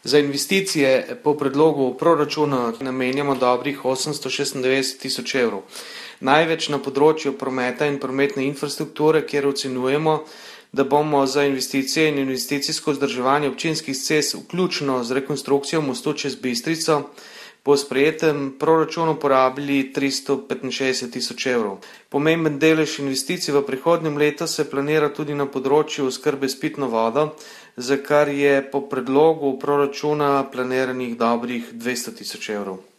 Za investicije po predlogu proračuna namenjamo dobrih 896 tisoč evrov. Največ na področju prometa in prometne infrastrukture, kjer ocenjujemo, da bomo za investicije in investicijsko vzdrževanje občinskih cest, vključno z rekonstrukcijo mostu čez Bistrico, po sprejetem proračunu porabili 365 tisoč evrov. Pomemben delež investicij v prihodnjem letu se planira tudi na področju oskrbe s pitno vodo, za kar je po predlogu proračuna planiranih dobrih 200 tisoč evrov.